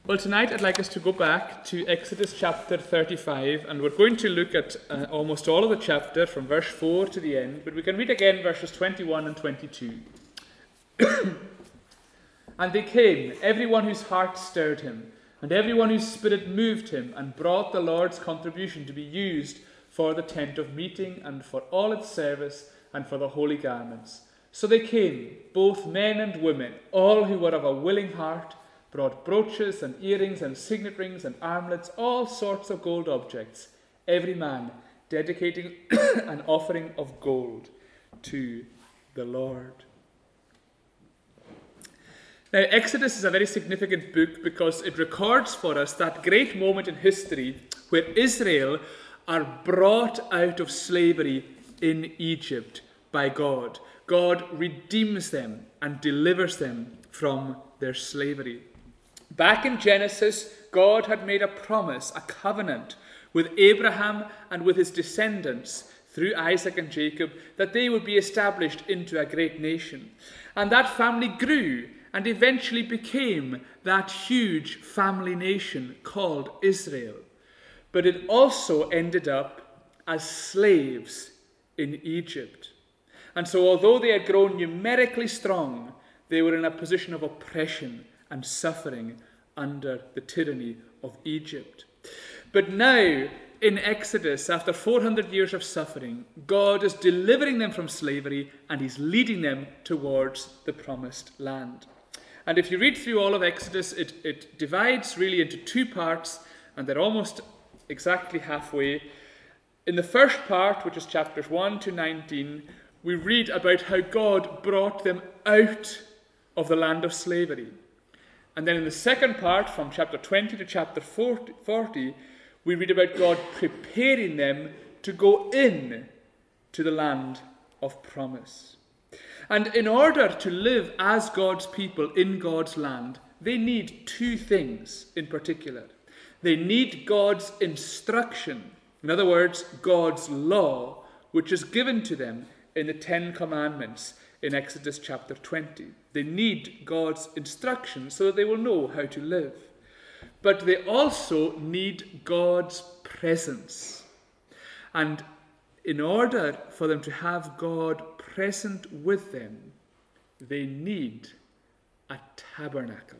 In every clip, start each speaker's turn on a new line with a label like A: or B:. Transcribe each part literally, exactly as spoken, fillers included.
A: Well, tonight I'd like us to go back to Exodus chapter thirty-five, and we're going to look at uh, almost all of the chapter from verse four to the end, but we can read again verses twenty-one and twenty-two. And they came, everyone whose heart stirred him, and everyone whose spirit moved him, and brought the Lord's contribution to be used for the tent of meeting, and for all its service, and for the holy garments. So they came, both men and women, all who were of a willing heart, brought brooches and earrings and signet rings and armlets, all sorts of gold objects, every man dedicating an offering of gold to the Lord. Now, Exodus is a very significant book because it records for us that great moment in history where Israel are brought out of slavery in Egypt by God. God redeems them and delivers them from their slavery. Back in Genesis, God had made a promise, a covenant with Abraham and with his descendants through Isaac and Jacob that they would be established into a great nation. And that family grew and eventually became that huge family nation called Israel. But it also ended up as slaves in Egypt. And so although they had grown numerically strong, they were in a position of oppression and suffering under the tyranny of Egypt. But now, in Exodus, after four hundred years of suffering, God is delivering them from slavery and he's leading them towards the promised land. And if you read through all of Exodus, it, it divides really into two parts, and they're almost exactly halfway. In the first part, which is chapters one to nineteen, we read about how God brought them out of the land of slavery. And then in the second part, from chapter twenty to chapter forty, we read about God preparing them to go in to the land of promise. And in order to live as God's people in God's land, they need two things in particular. They need God's instruction, in other words, God's law, which is given to them in the Ten Commandments in Exodus chapter twenty. They need God's instruction so that they will know how to live. But they also need God's presence. And in order for them to have God present with them, they need a tabernacle.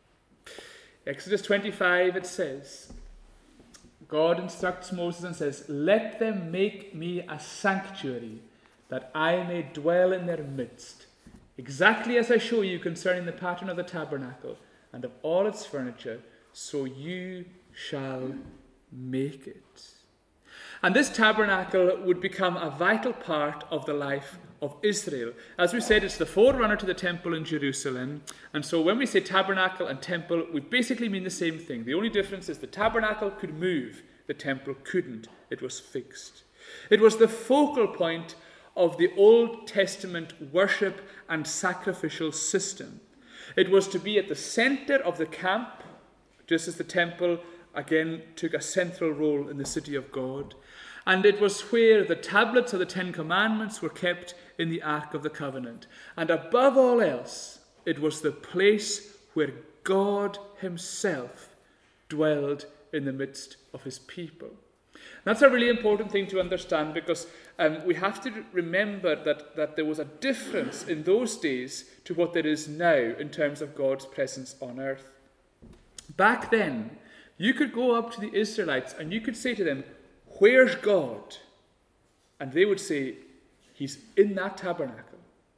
A: Exodus twenty-five, it says, God instructs Moses and says, "Let them make me a sanctuary, that I may dwell in their midst, exactly as I show you concerning the pattern of the tabernacle and of all its furniture, so you shall make it." And this tabernacle would become a vital part of the life of Israel. As we said, it's the forerunner to the temple in Jerusalem. And so when we say tabernacle and temple, we basically mean the same thing. The only difference is the tabernacle could move, the temple couldn't. It was fixed. It was the focal point of the Old Testament worship and sacrificial system. It was to be at the center of the camp, just as the temple again took a central role in the city of God. And it was where the tablets of the Ten Commandments were kept in the Ark of the Covenant. And above all else, it was the place where God himself dwelled in the midst of his people. That's a really important thing to understand, because um, we have to remember that, that there was a difference in those days to what there is now in terms of God's presence on earth. Back then, you could go up to the Israelites and you could say to them, "Where's God?" And they would say, "He's in that tabernacle."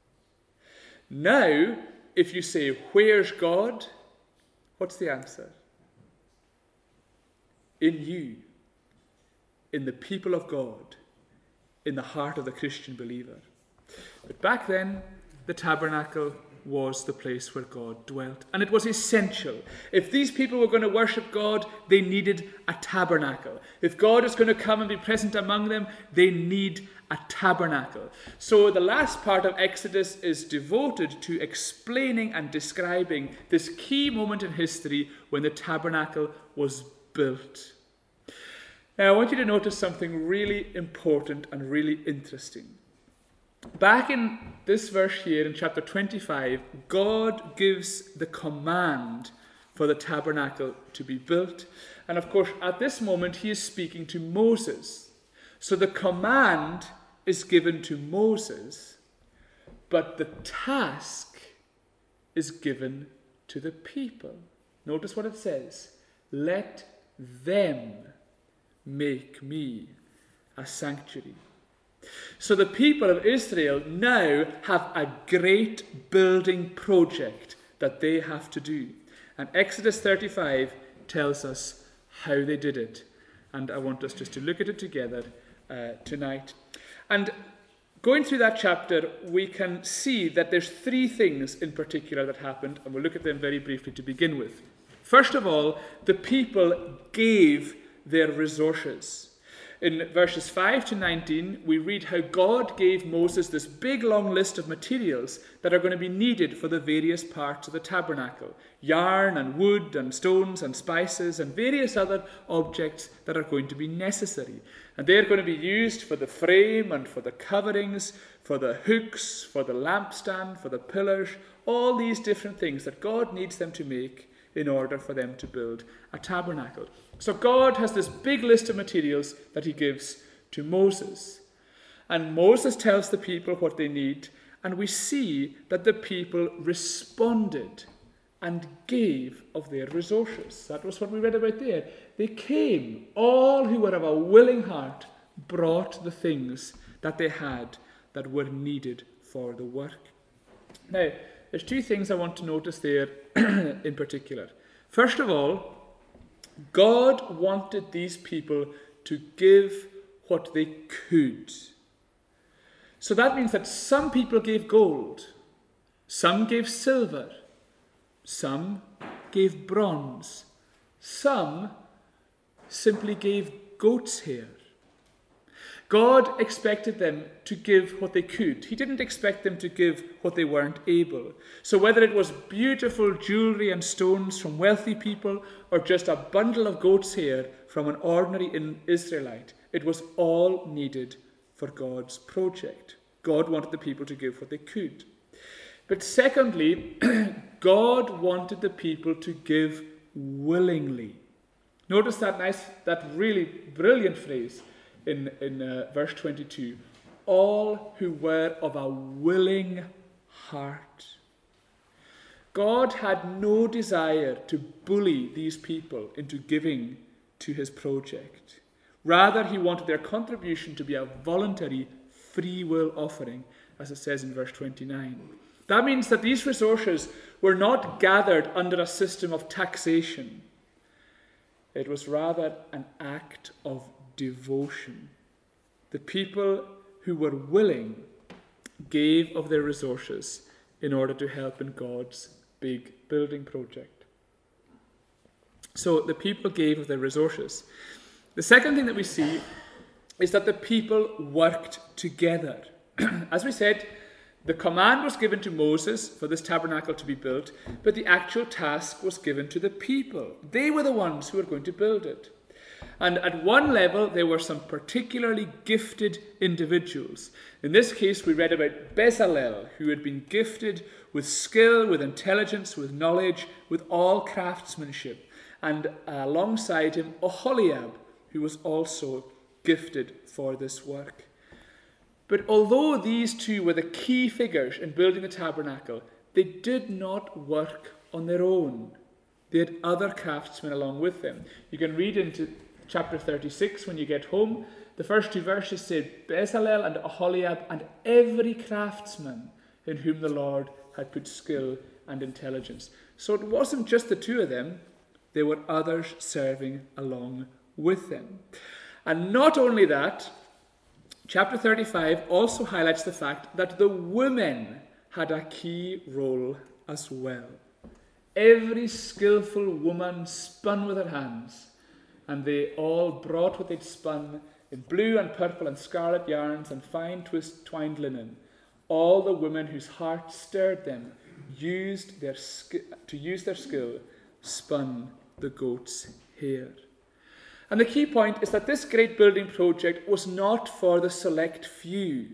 A: Now, if you say, "Where's God?" what's the answer? In you, in the people of God, in the heart of the Christian believer. But back then, the tabernacle was the place where God dwelt. And it was essential. If these people were going to worship God, they needed a tabernacle. If God is going to come and be present among them, they need a tabernacle. So the last part of Exodus is devoted to explaining and describing this key moment in history when the tabernacle was built. Now, I want you to notice something really important and really interesting. Back in this verse here in chapter twenty-five, God gives the command for the tabernacle to be built. And of course, at this moment, he is speaking to Moses. So the command is given to Moses, but the task is given to the people. Notice what it says. Let them make me a sanctuary. So the people of Israel now have a great building project that they have to do. And Exodus thirty-five tells us how they did it. And I want us just to look at it together uh, tonight. And going through that chapter, we can see that there's three things in particular that happened, and we'll look at them very briefly to begin with. First of all, the people gave their resources. In verses five to nineteen, we read how God gave Moses this big long list of materials that are going to be needed for the various parts of the tabernacle. Yarn and wood and stones and spices and various other objects that are going to be necessary. And they're going to be used for the frame and for the coverings, for the hooks, for the lampstand, for the pillars, all these different things that God needs them to make in order for them to build a tabernacle. So God has this big list of materials that he gives to Moses. And Moses tells the people what they need, and we see that the people responded and gave of their resources. That was what we read about there. They came, all who were of a willing heart brought the things that they had that were needed for the work. Now, there's two things I want to notice there in particular. First of all, God wanted these people to give what they could. So that means that some people gave gold, some gave silver, some gave bronze, some simply gave goat's hair. God expected them to give what they could. He didn't expect them to give what they weren't able. So whether it was beautiful jewelry and stones from wealthy people or just a bundle of goat's hair from an ordinary Israelite, it was all needed for God's project. God wanted the people to give what they could. But secondly, God wanted the people to give willingly. Notice that nice, that really brilliant phrase in, in uh, verse twenty-two. All who were of a willing heart. God had no desire to bully these people into giving to his project. Rather, he wanted their contribution to be a voluntary free will offering, as it says in verse twenty-nine. That means that these resources were not gathered under a system of taxation. It was rather an act of devotion. The people who were willing gave of their resources in order to help in God's big building project. So the people gave of their resources. The second thing that we see is that the people worked together. As we said, the command was given to Moses for this tabernacle to be built, but the actual task was given to the people. They were the ones who were going to build it. And at one level, there were some particularly gifted individuals. In this case, we read about Bezalel, who had been gifted with skill, with intelligence, with knowledge, with all craftsmanship. And alongside him, Oholiab, who was also gifted for this work. But although these two were the key figures in building the tabernacle, they did not work on their own. They had other craftsmen along with them. You can read into chapter thirty-six when you get home. The first two verses say Bezalel and Oholiab and every craftsman in whom the Lord had put skill and intelligence. So it wasn't just the two of them. There were others serving along with them. And not only that, chapter thirty-five also highlights the fact that the women had a key role as well. Every skillful woman spun with her hands, and they all brought what they'd spun in blue and purple and scarlet yarns and fine twist twined linen. All the women whose hearts stirred them used their sk- to use their skill, spun the goat's hair. And the key point is that this great building project was not for the select few.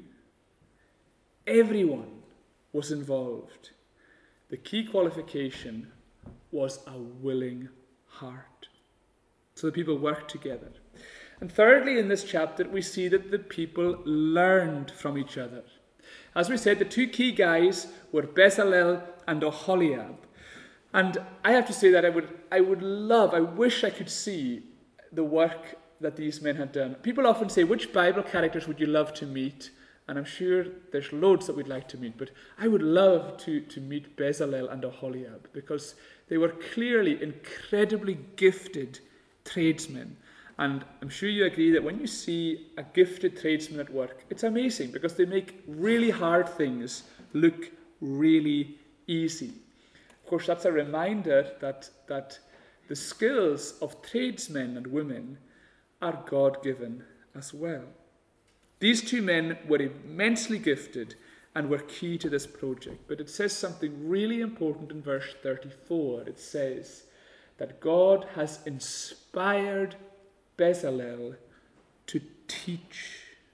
A: Everyone was involved. The key qualification was a willing heart. So the people worked together. And thirdly, in this chapter, we see that the people learned from each other. As we said, the two key guys were Bezalel and Oholiab. And I have to say that I would, I would love, I wish I could see the work that these men had done. People often say, which Bible characters would you love to meet? And I'm sure there's loads that we'd like to meet, but I would love to, to meet Bezalel and Oholiab because they were clearly incredibly gifted tradesmen. And I'm sure you agree that when you see a gifted tradesman at work, it's amazing because they make really hard things look really easy. Of course, that's a reminder that, that the skills of tradesmen and women are God-given as well. These two men were immensely gifted and were key to this project. But it says something really important in verse thirty-four. It says that God has inspired Bezalel to teach.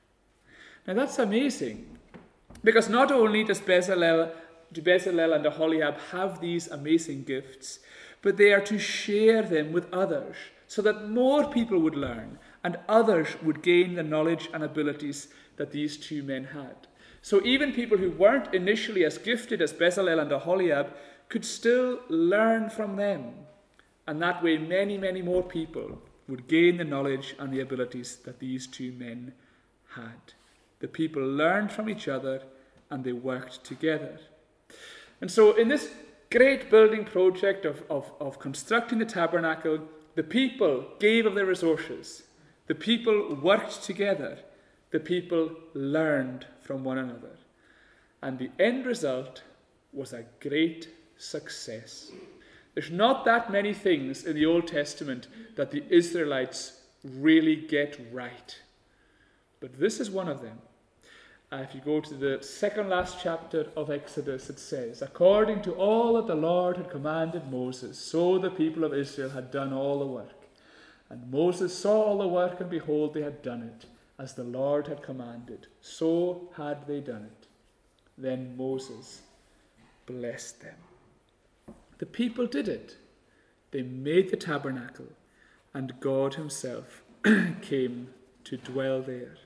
A: Now that's amazing, because not only does Bezalel, do Bezalel and Oholiab have these amazing gifts, but they are to share them with others so that more people would learn and others would gain the knowledge and abilities that these two men had. So even people who weren't initially as gifted as Bezalel and Oholiab could still learn from them. And that way many, many more people would gain the knowledge and the abilities that these two men had. The people learned from each other and they worked together. And so in this great building project of, of, of constructing the tabernacle, the people gave of their resources. The people worked together. The people learned from one another. And the end result was a great success. There's not that many things in the Old Testament that the Israelites really get right. But this is one of them. Uh, if you go to the second last chapter of Exodus, it says, according to all that the Lord had commanded Moses, so the people of Israel had done all the work. And Moses saw all the work, and behold, they had done it, as the Lord had commanded. So had they done it. Then Moses blessed them. The people did it. They made the tabernacle, and God himself came to dwell there.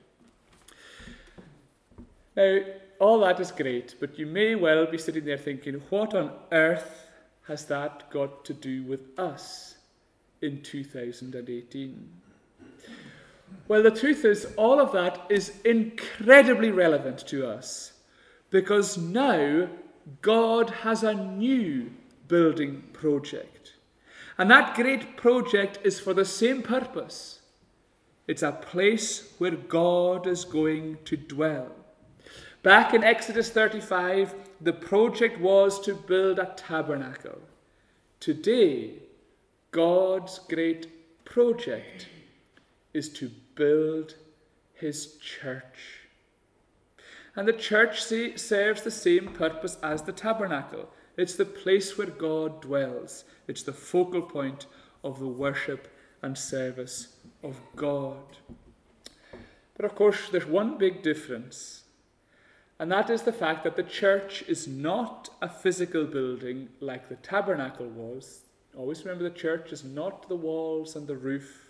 A: Now, all that is great, but you may well be sitting there thinking, what on earth has that got to do with us in two thousand eighteen? Well, the truth is, all of that is incredibly relevant to us, because now God has a new building project. And that great project is for the same purpose. It's a place where God is going to dwell. Back in Exodus thirty-five, the project was to build a tabernacle. Today, God's great project is to build his church. And the church serves the same purpose as the tabernacle. It's the place where God dwells. It's the focal point of the worship and service of God. But of course, there's one big difference. And that is the fact that the church is not a physical building like the tabernacle was. Always remember, the church is not the walls and the roof.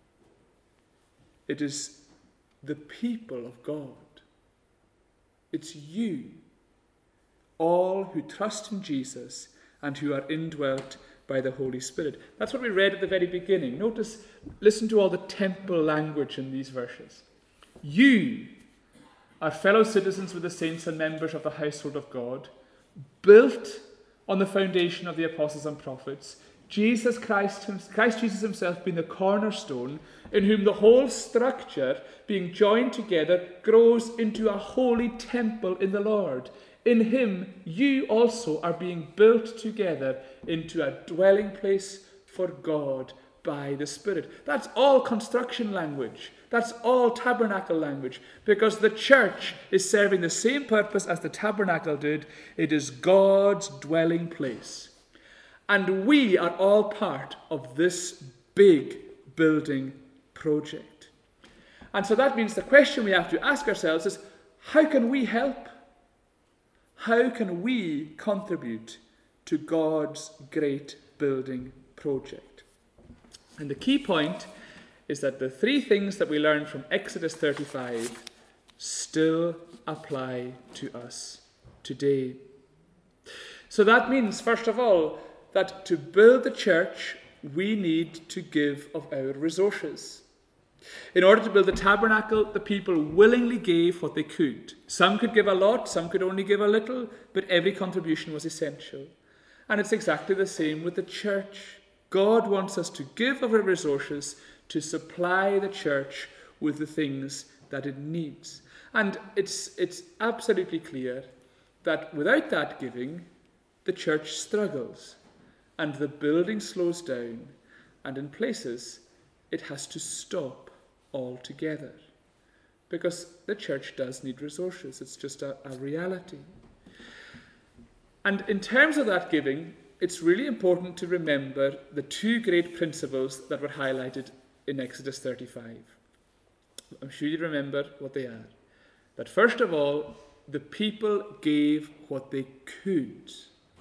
A: It is the people of God. It's you, all who trust in Jesus and who are indwelt by the Holy Spirit. That's what we read at the very beginning. Notice, listen to all the temple language in these verses. You are fellow citizens with the saints and members of the household of God, built on the foundation of the apostles and prophets, Jesus Christ, Christ Jesus himself being the cornerstone, in whom the whole structure, being joined together, grows into a holy temple in the Lord. In him you also are being built together into a dwelling place for God by the Spirit. That's all construction language. That's all tabernacle language, because the church is serving the same purpose as the tabernacle did. It is God's dwelling place. And we are all part of this big building project. And so that means the question we have to ask ourselves is, how can we help? How can we contribute to God's great building project. And the key point is that the three things that we learned from Exodus thirty-five still apply to us today. So that means, first of all, that to build the church, we need to give of our resources. In order to build the tabernacle, the people willingly gave what they could. Some could give a lot, some could only give a little, but every contribution was essential. And it's exactly the same with the church. God wants us to give of our resources to supply the church with the things that it needs. And it's, it's absolutely clear that without that giving, the church struggles and the building slows down, and in places it has to stop altogether because the church does need resources. It's just a, a reality. And in terms of that giving, it's really important to remember the two great principles that were highlighted in Exodus thirty-five. I'm sure you remember what they are. That first of all, the people gave what they could.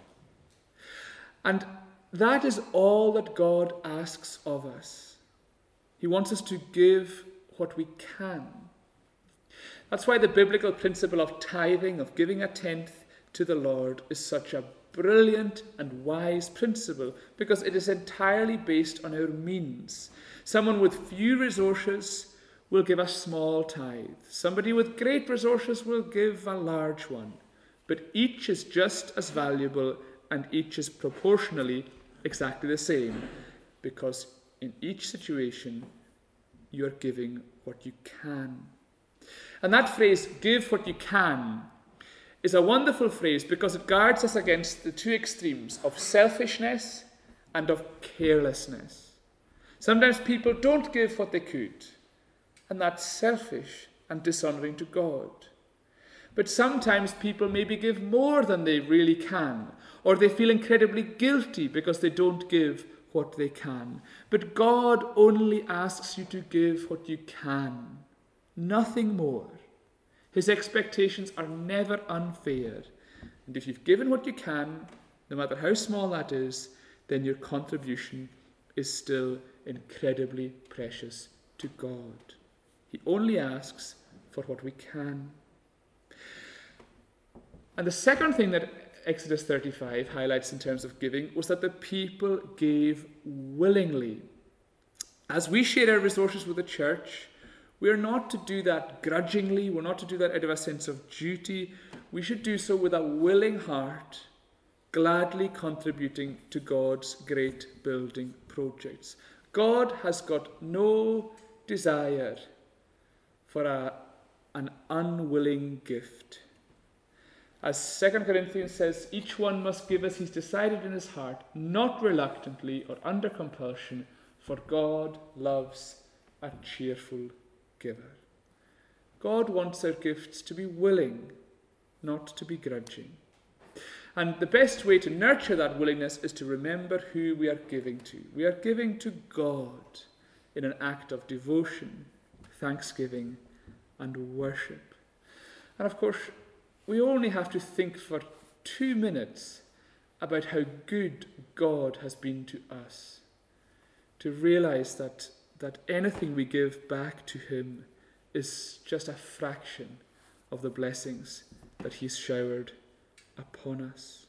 A: And that is all that God asks of us. He wants us to give what we can. That's why the biblical principle of tithing, of giving a tenth to the Lord, is such a brilliant and wise principle, because it is entirely based on our means. Someone with few resources will give a small tithe. Somebody with great resources will give a large one. But each is just as valuable, and each is proportionally exactly the same, because in each situation you are giving what you can. And that phrase, give what you can, is a wonderful phrase because it guards us against the two extremes of selfishness and of carelessness. Sometimes people don't give what they could, and that's selfish and dishonouring to God. But sometimes people maybe give more than they really can, or they feel incredibly guilty because they don't give what they can. But God only asks you to give what you can, nothing more. His expectations are never unfair. And if you've given what you can, no matter how small that is, then your contribution is still incredibly precious to God. He only asks for what we can. And the second thing that Exodus thirty-five highlights in terms of giving was that the people gave willingly. As we share our resources with the church, we are not to do that grudgingly. We're not to do that out of a sense of duty. We should do so with a willing heart, gladly contributing to God's great building projects. God has got no desire for a, an unwilling gift. As Second Corinthians says, each one must give as he's decided in his heart, not reluctantly or under compulsion, for God loves a cheerful giver. God wants our gifts to be willing, not to be grudging. And the best way to nurture that willingness is to remember who we are giving to. We are giving to God in an act of devotion, thanksgiving, and worship. And of course, we only have to think for two minutes about how good God has been to us to realize that, that anything we give back to him is just a fraction of the blessings that he's showered upon us.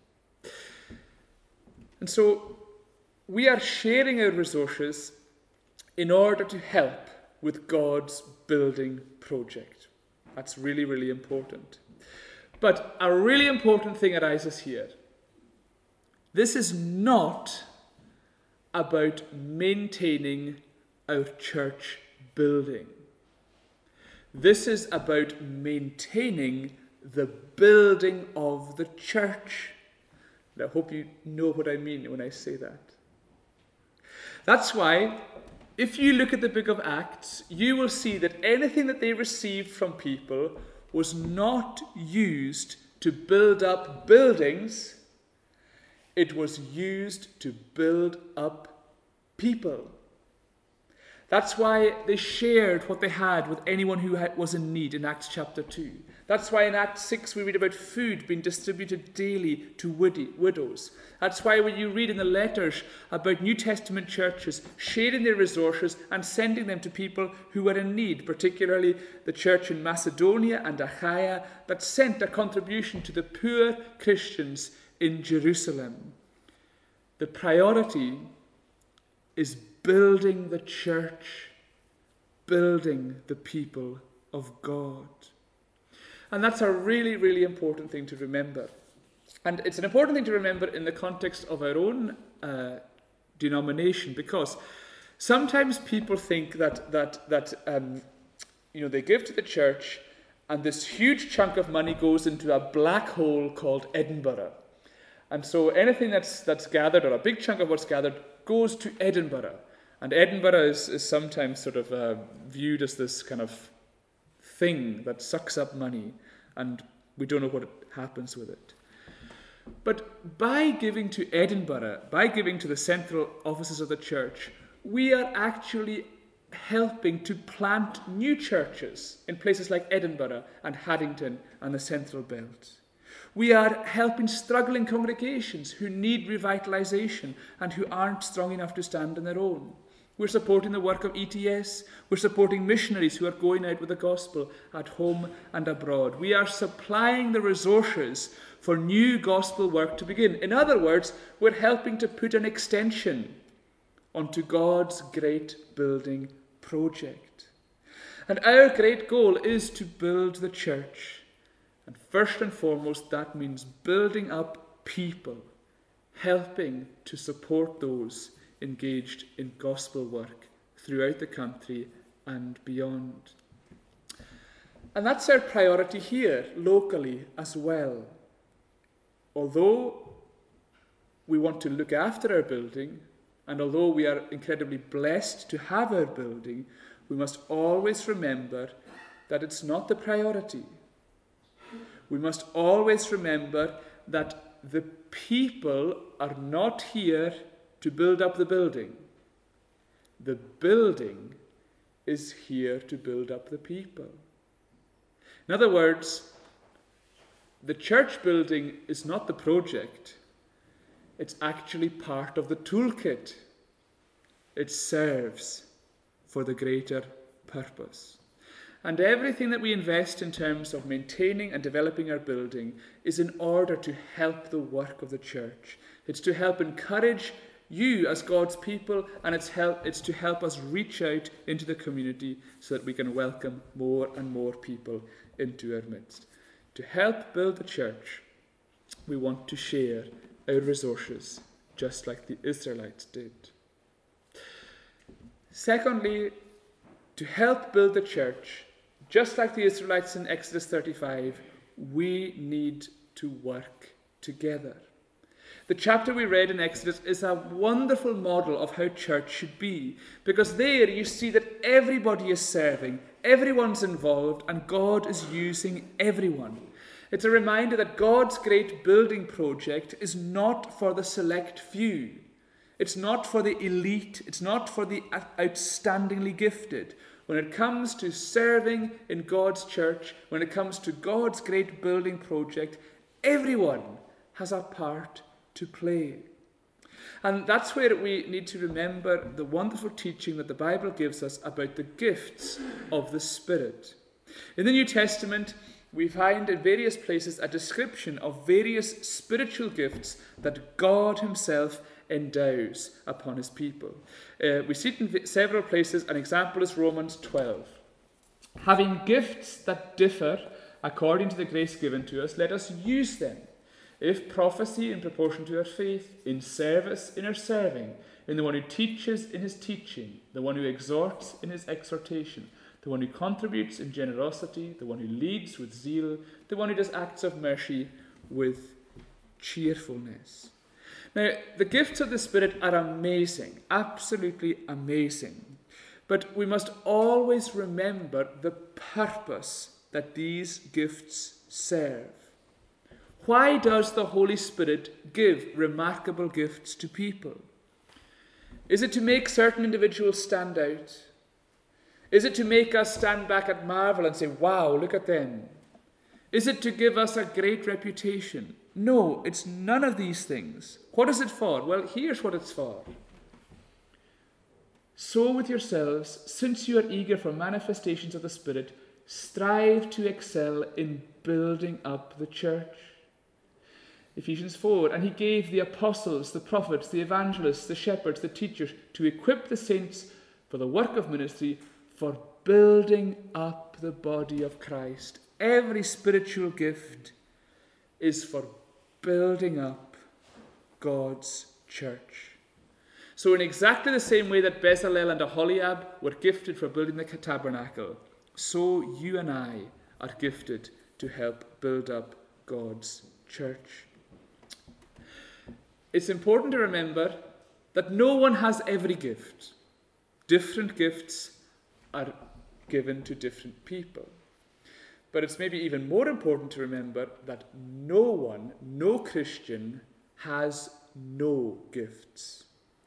A: And so we are sharing our resources in order to help with God's building project. That's really, really important. But a really important thing arises here. This is not about maintaining our church building. This is about maintaining the building of the church. And I hope you know what I mean when I say that. That's why, if you look at the book of Acts, you will see that anything that they received from people was not used to build up buildings. It was used to build up people. That's why they shared what they had with anyone who was in need in Acts chapter two. That's why in Acts six we read about food being distributed daily to widows. That's why when you read in the letters about New Testament churches sharing their resources and sending them to people who were in need, particularly the church in Macedonia and Achaia that sent a contribution to the poor Christians in Jerusalem. The priority is building the church, building the people of God. And that's a really, really important thing to remember. And it's an important thing to remember in the context of our own uh, denomination, because sometimes people think that that that um, you know, they give to the church, and this huge chunk of money goes into a black hole called Edinburgh. And so anything that's that's gathered, or a big chunk of what's gathered, goes to Edinburgh. And Edinburgh is, is sometimes sort of uh, viewed as this kind of thing that sucks up money, and we don't know what happens with it. But by giving to Edinburgh, by giving to the central offices of the church, we are actually helping to plant new churches in places like Edinburgh and Haddington and the Central Belt. We are helping struggling congregations who need revitalisation and who aren't strong enough to stand on their own. We're supporting the work of E T S. We're supporting missionaries who are going out with the gospel at home and abroad. We are supplying the resources for new gospel work to begin. In other words, we're helping to put an extension onto God's great building project. And our great goal is to build the church. And first and foremost, that means building up people, helping to support those engaged in gospel work throughout the country and beyond. And that's our priority here, locally as well. Although we want to look after our building, and although we are incredibly blessed to have our building, we must always remember that it's not the priority. We must always remember that the people are not here to build up the building. The building is here to build up the people. In other words, the church building is not the project. It's actually part of the toolkit. It serves for the greater purpose. And everything that we invest in terms of maintaining and developing our building is in order to help the work of the church. It's to help encourage you as God's people, and it's help it's to help us reach out into the community so that we can welcome more and more people into our midst. To help build the church, we want to share our resources just like the Israelites did. Secondly, to help build the church, just like the Israelites in Exodus thirty-five, we need to work together. The chapter we read in Exodus is a wonderful model of how church should be, because there you see that everybody is serving, everyone's involved, and God is using everyone. It's a reminder that God's great building project is not for the select few. It's not for the elite. It's not for the outstandingly gifted. When it comes to serving in God's church, when it comes to God's great building project, everyone has a part to play. And that's where we need to remember the wonderful teaching that the Bible gives us about the gifts of the Spirit. In the New Testament, we find in various places a description of various spiritual gifts that God himself endows upon his people. Uh, we see it in several places. An example is Romans twelve. Having gifts that differ according to the grace given to us, let us use them. If prophecy, in proportion to our faith; in service, in our serving; in the one who teaches, in his teaching; the one who exhorts, in his exhortation; the one who contributes in generosity; the one who leads with zeal; the one who does acts of mercy with cheerfulness. Now, the gifts of the Spirit are amazing, absolutely amazing. But we must always remember the purpose that these gifts serve. Why does the Holy Spirit give remarkable gifts to people? Is it to make certain individuals stand out? Is it to make us stand back and marvel and say, wow, look at them? Is it to give us a great reputation? No, it's none of these things. What is it for? Well, here's what it's for. So with yourselves, since you are eager for manifestations of the Spirit, strive to excel in building up the church. Ephesians four, and he gave the apostles, the prophets, the evangelists, the shepherds, the teachers, to equip the saints for the work of ministry, for building up the body of Christ. Every spiritual gift is for building up God's church. So in exactly the same way that Bezalel and Aholiab were gifted for building the tabernacle, so you and I are gifted to help build up God's church. It's important to remember that no one has every gift. Different gifts are given to different people. But it's maybe even more important to remember that no one, no Christian, has no gifts.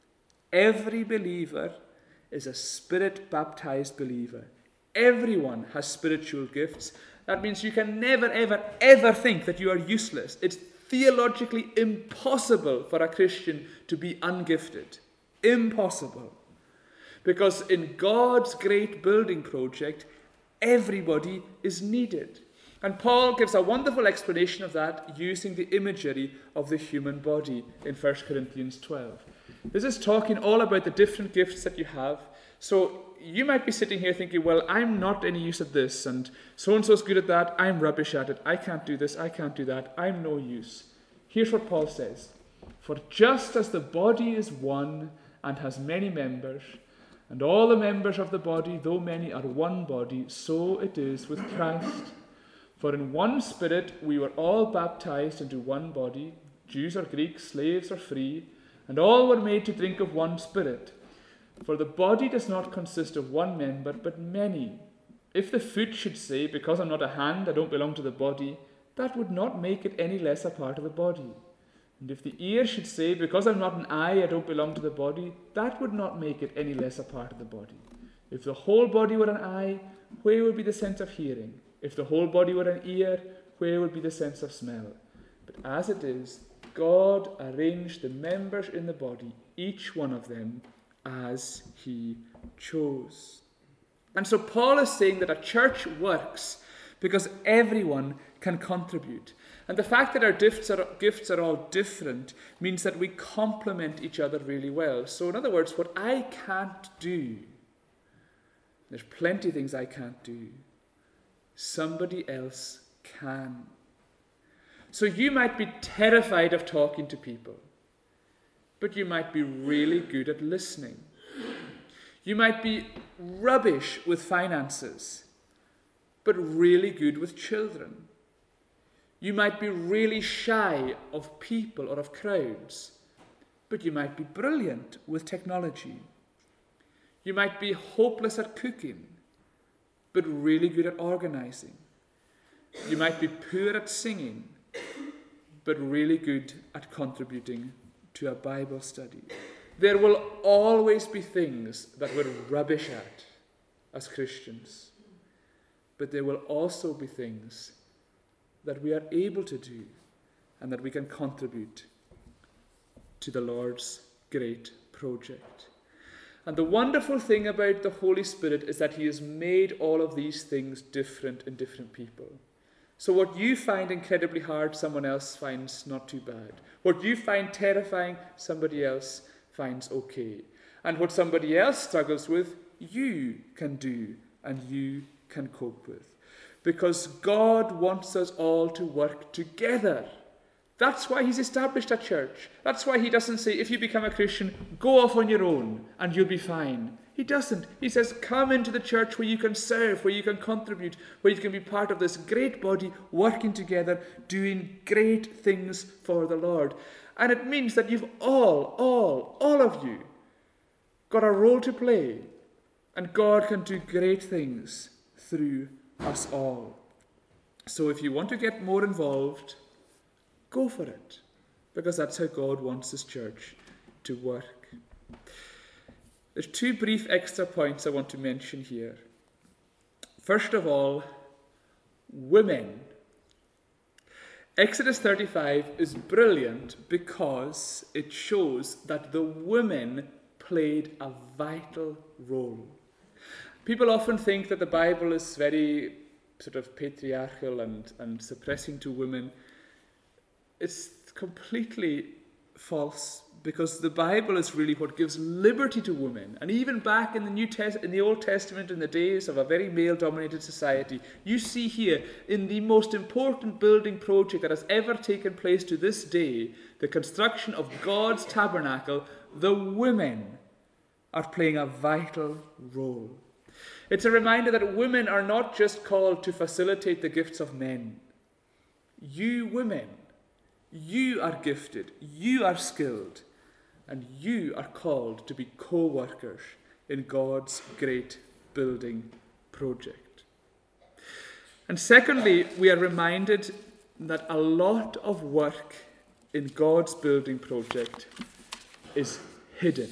A: Every believer is a Spirit-baptized believer. Everyone has spiritual gifts. That means you can never, ever, ever think that you are useless. It's theologically impossible for a Christian to be ungifted. Impossible. Because in God's great building project, everybody is needed. And Paul gives a wonderful explanation of that using the imagery of the human body in First Corinthians twelve. This is talking all about the different gifts that you have. So you might be sitting here thinking, well, I'm not any use at this, and so-and-so's good at that, I'm rubbish at it, I can't do this, I can't do that, I'm no use. Here's what Paul says. For just as the body is one and has many members, and all the members of the body, though many, are one body, so it is with Christ. For in one Spirit we were all baptized into one body, Jews or Greeks, slaves or free, and all were made to drink of one Spirit. For the body does not consist of one member, but many. If the foot should say, because I'm not a hand, I don't belong to the body, that would not make it any less a part of the body. And if the ear should say, because I'm not an eye, I don't belong to the body, that would not make it any less a part of the body. If the whole body were an eye, where would be the sense of hearing? If the whole body were an ear, where would be the sense of smell? But as it is, God arranged the members in the body, each one of them, as he chose. And so Paul is saying that a church works because everyone can contribute. And the fact that our gifts are, gifts are all different means that we complement each other really well. So in other words, what I can't do, there's plenty of things I can't do, somebody else can. So you might be terrified of talking to people, but you might be really good at listening. You might be rubbish with finances, but really good with children. You might be really shy of people or of crowds, but you might be brilliant with technology. You might be hopeless at cooking, but really good at organizing. You might be poor at singing, but really good at contributing to a Bible study. There will always be things that we're rubbish at as Christians, but there will also be things that we are able to do and that we can contribute to the Lord's great project. And the wonderful thing about the Holy Spirit is that he has made all of these things different in different people. So what you find incredibly hard, someone else finds not too bad. What you find terrifying, somebody else finds okay. And what somebody else struggles with, you can do and you can cope with. Because God wants us all to work together. That's why he's established a church. That's why he doesn't say, if you become a Christian, go off on your own and you'll be fine. He doesn't. He says, come into the church where you can serve, where you can contribute, where you can be part of this great body, working together, doing great things for the Lord. And it means that you've all, all, all of you got a role to play. And God can do great things through us all. So if you want to get more involved, go for it. Because that's how God wants his church to work. There's two brief extra points I want to mention here. First of all, women Exodus thirty-five is brilliant because it shows that the women played a vital role. People often think that the Bible is very sort of patriarchal and, and suppressing to women. It's completely false, because the Bible is really what gives liberty to women. And even back in the New Test- in the Old Testament, in the days of a very male-dominated society, you see here in the most important building project that has ever taken place to this day, the construction of God's tabernacle, the women are playing a vital role. It's a reminder that women are not just called to facilitate the gifts of men. You women, you are gifted, you are skilled, and you are called to be co-workers in God's great building project. And secondly, we are reminded that a lot of work in God's building project is hidden.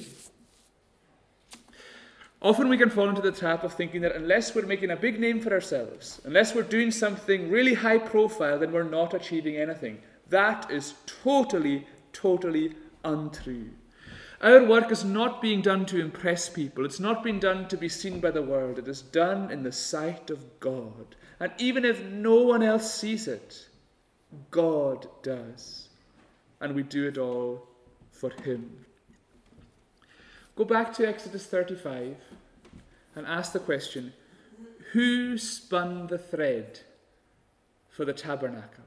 A: Often we can fall into the trap of thinking that unless we're making a big name for ourselves, unless we're doing something really high profile, then we're not achieving anything. That is totally, totally untrue. Our work is not being done to impress people. It's not being done to be seen by the world. It is done in the sight of God. And even if no one else sees it, God does. And we do it all for him. Go back to Exodus thirty-five and ask the question, who spun the thread for the tabernacle?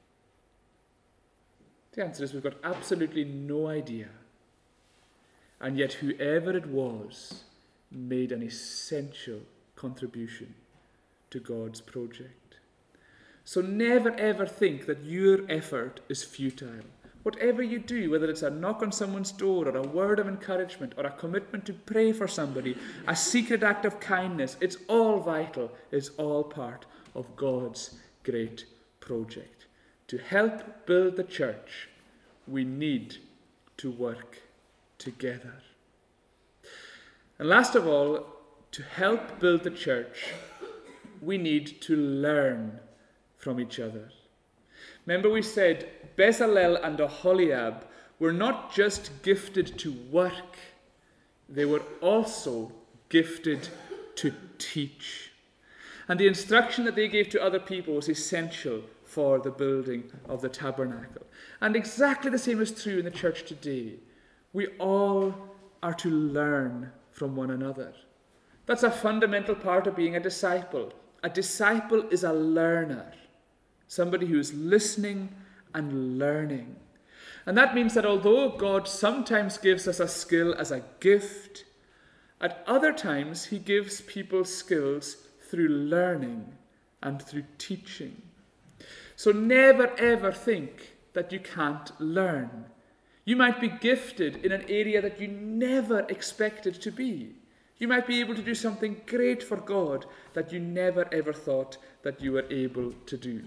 A: The answer is we've got absolutely no idea. And yet whoever it was made an essential contribution to God's project. So never ever think that your effort is futile. Whatever you do, whether it's a knock on someone's door or a word of encouragement or a commitment to pray for somebody, a secret act of kindness, it's all vital. It's all part of God's great project. To help build the church, we need to work together. And last of all, to help build the church, we need to learn from each other. Remember we said Bezalel and Aholiab were not just gifted to work, they were also gifted to teach. And the instruction that they gave to other people was essential for the building of the tabernacle. And exactly the same is true in the church today. We all are to learn from one another. That's a fundamental part of being a disciple. A disciple is a learner. Somebody who is listening and learning. And that means that although God sometimes gives us a skill as a gift, at other times he gives people skills through learning and through teaching. So never ever think that you can't learn. You might be gifted in an area that you never expected to be. You might be able to do something great for God that you never ever thought that you were able to do.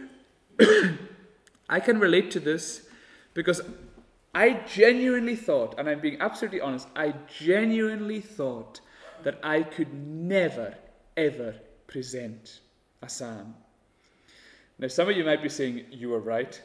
A: I can relate to this because I genuinely thought, and I'm being absolutely honest, I genuinely thought that I could never, ever present a psalm. Now, some of you might be saying, you were right.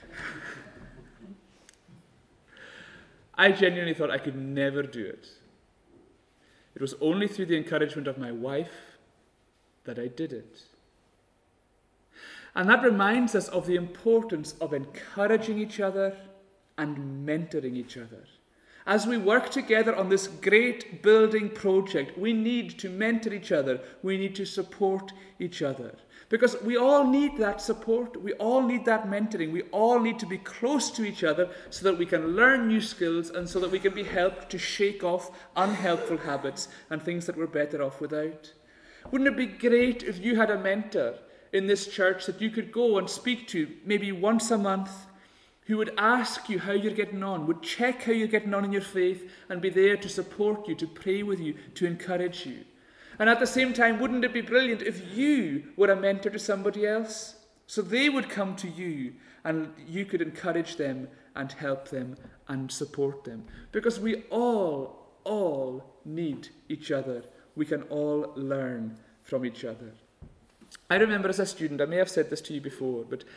A: I genuinely thought I could never do it. It was only through the encouragement of my wife that I did it. And that reminds us of the importance of encouraging each other and mentoring each other. As we work together on this great building project, we need to mentor each other. We need to support each other. Because we all need that support. We all need that mentoring. We all need to be close to each other so that we can learn new skills and so that we can be helped to shake off unhelpful habits and things that we're better off without. Wouldn't it be great if you had a mentor in this church that you could go and speak to maybe once a month, who would ask you how you're getting on, would check how you're getting on in your faith and be there to support you, to pray with you, to encourage you. And at the same time, wouldn't it be brilliant if you were a mentor to somebody else? So they would come to you and you could encourage them and help them and support them. Because we all, all need each other. We can all learn from each other. I remember as a student, I may have said this to you before, but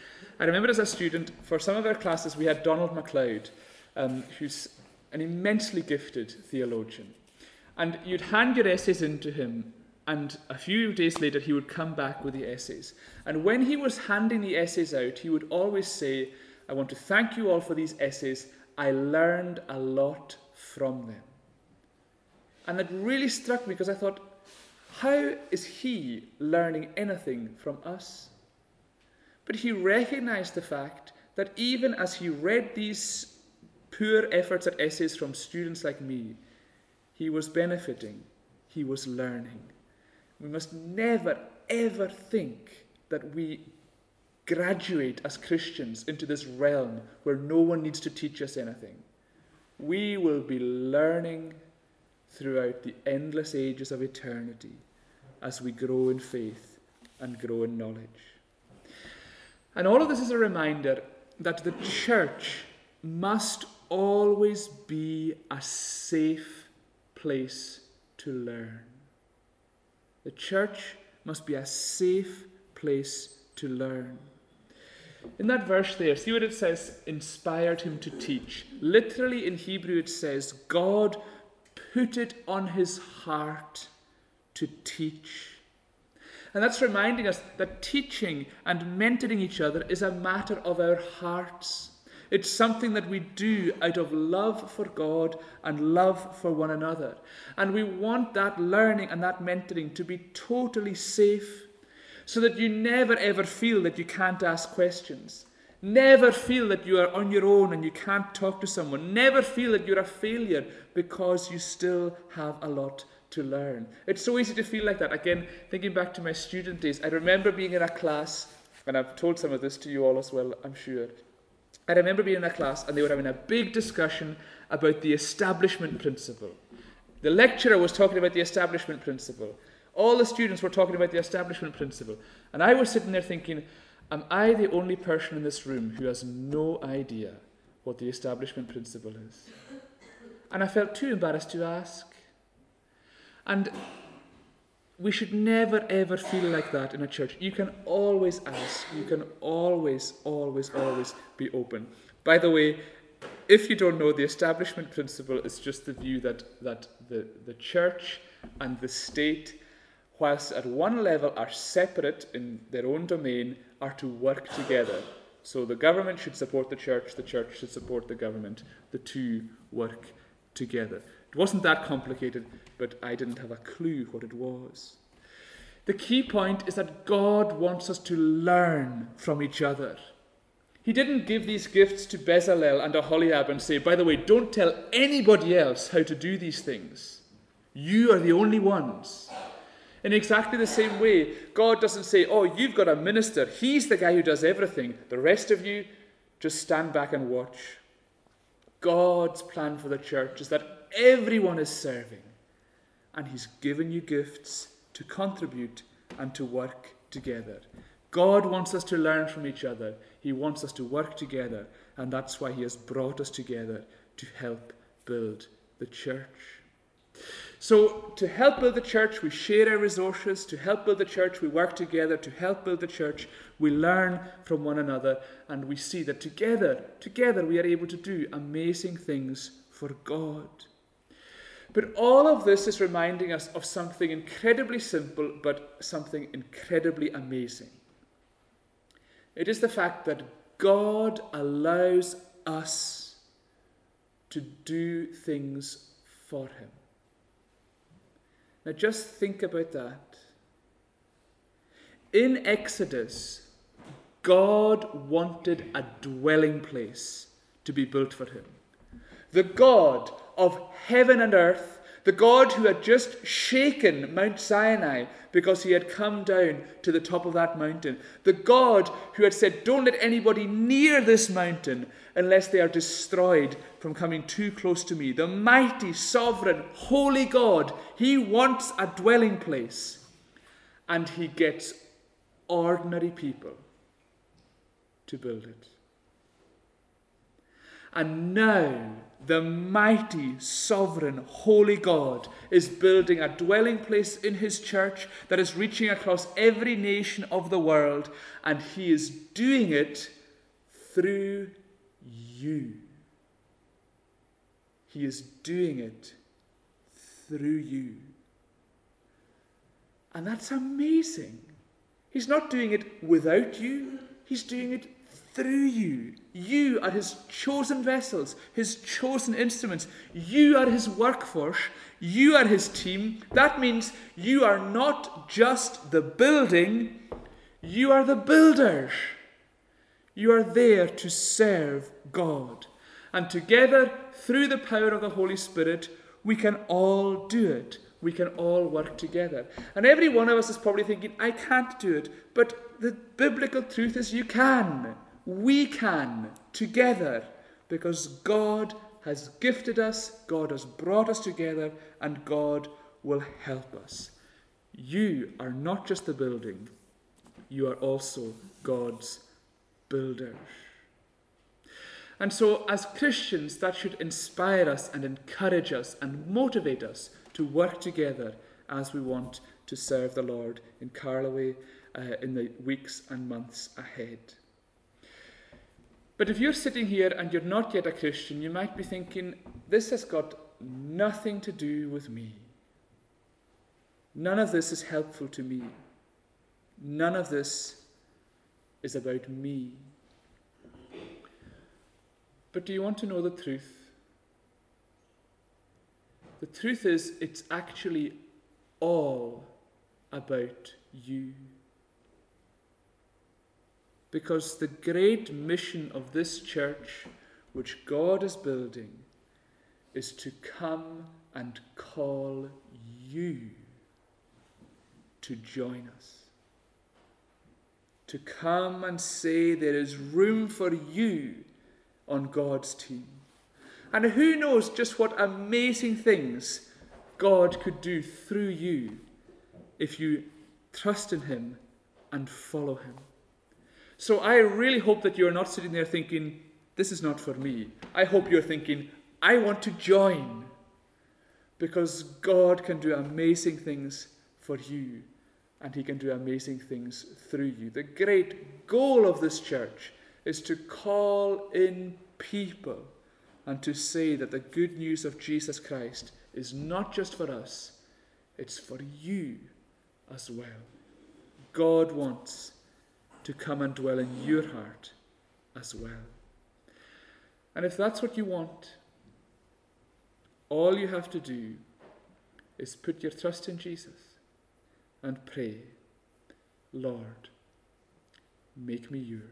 A: I remember as a student, for some of our classes, we had Donald MacLeod, um, who's an immensely gifted theologian. And you'd hand your essays in to him, and a few days later he would come back with the essays. And when he was handing the essays out, he would always say, I want to thank you all for these essays. I learned a lot from them. And it really struck me because I thought, how is he learning anything from us? But he recognized the fact that even as he read these poor efforts at essays from students like me, he was benefiting, he was learning. We must never, ever think that we graduate as Christians into this realm where no one needs to teach us anything. We will be learning throughout the endless ages of eternity as we grow in faith and grow in knowledge. And all of this is a reminder that the church must always be a safe place to learn. The church must be a safe place to learn. In that verse there, see what it says, inspired him to teach. Literally in Hebrew it says, God put it on his heart to teach. And that's reminding us that teaching and mentoring each other is a matter of our hearts. It's something that we do out of love for God and love for one another. And we want that learning and that mentoring to be totally safe, so that you never ever feel that you can't ask questions. Never feel that you are on your own and you can't talk to someone. Never feel that you're a failure because you still have a lot to learn. It's so easy to feel like that. Again, thinking back to my student days, I remember being in a class, and I've told some of this to you all as well, I'm sure. I remember being in a class and they were having a big discussion about the establishment principle. The lecturer was talking about the establishment principle. All the students were talking about the establishment principle. And I was sitting there thinking, am I the only person in this room who has no idea what the establishment principle is? And I felt too embarrassed to ask. And we should never ever feel like that in a church. You can always ask. You can always, always, always be open. By the way, if you don't know, the establishment principle is just the view that, that the, the church and the state, whilst at one level are separate in their own domain, are to work together. So the government should support the church, the church should support the government. The two work together. It wasn't that complicated, but I didn't have a clue what it was. The key point is that God wants us to learn from each other. He didn't give these gifts to Bezalel and Aholiab and say, by the way, don't tell anybody else how to do these things. You are the only ones. In exactly the same way, God doesn't say, oh, you've got a minister. He's the guy who does everything. The rest of you, just stand back and watch. God's plan for the church is that everyone is serving. And he's given you gifts to contribute and to work together. God wants us to learn from each other. He wants us to work together. And that's why he has brought us together to help build the church. So to help build the church, we share our resources. To help build the church, we work together. To help build the church, we learn from one another. And we see that together, together we are able to do amazing things for God. But all of this is reminding us of something incredibly simple, but something incredibly amazing. It is the fact that God allows us to do things for him. Now just think about that. In Exodus, God wanted a dwelling place to be built for him. The God of heaven and earth, the God who had just shaken Mount Sinai because he had come down to the top of that mountain, the God who had said, don't let anybody near this mountain unless they are destroyed from coming too close to me. The mighty, sovereign, holy God, he wants a dwelling place, and he gets ordinary people to build it. And now the mighty, sovereign, holy God is building a dwelling place in his church that is reaching across every nation of the world, and he is doing it through you. He is doing it through you. And that's amazing. He's not doing it without you. He's doing it through you. You are his chosen vessels, his chosen instruments. You are his workforce. You are his team. That means you are not just the building, you are the builders. You are there to serve God. And together, through the power of the Holy Spirit, we can all do it. We can all work together. And every one of us is probably thinking, I can't do it. But the biblical truth is you can. We can, together, because God has gifted us, God has brought us together, and God will help us. You are not just the building, you are also God's builders. And so, as Christians, that should inspire us and encourage us and motivate us to work together as we want to serve the Lord in Carloway uh, in the weeks and months ahead. But if you're sitting here and you're not yet a Christian, you might be thinking, this has got nothing to do with me. None of this is helpful to me. None of this is about me. But do you want to know the truth? The truth is, it's actually all about you. Because the great mission of this church, which God is building, is to come and call you to join us. To come and say there is room for you on God's team. And who knows just what amazing things God could do through you if you trust in him and follow him. So I really hope that you're not sitting there thinking, this is not for me. I hope you're thinking, I want to join. Because God can do amazing things for you. And he can do amazing things through you. The great goal of this church is to call in people and to say that the good news of Jesus Christ is not just for us, it's for you as well. God wants to come and dwell in your heart as well. And if that's what you want, all you have to do is put your trust in Jesus and pray, Lord, make me yours.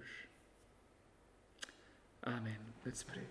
A: Amen. Let's pray.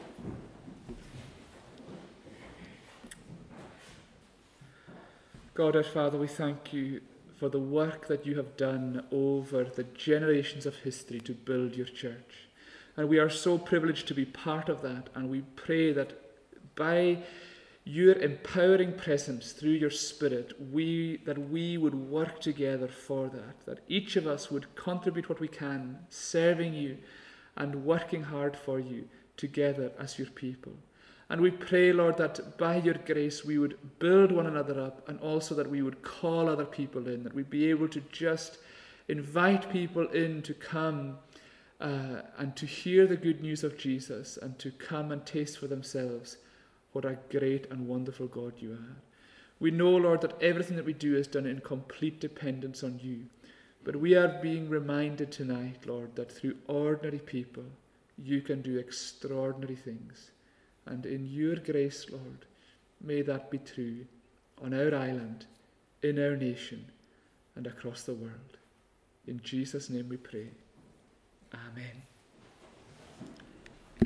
A: God our Father, we thank you for the work that you have done over the generations of history to build your church. And we are so privileged to be part of that. And we pray that by your empowering presence through your Spirit, we that we would work together for that, that each of us would contribute what we can, serving you and working hard for you together as your people. And we pray, Lord, that by your grace we would build one another up, and also that we would call other people in, that we'd be able to just invite people in to come uh, and to hear the good news of Jesus, and to come and taste for themselves what a great and wonderful God you are. We know, Lord, that everything that we do is done in complete dependence on you. But we are being reminded tonight, Lord, that through ordinary people, you can do extraordinary things. And in your grace, Lord, may that be true on our island, in our nation, and across the world. In Jesus' name we pray. Amen.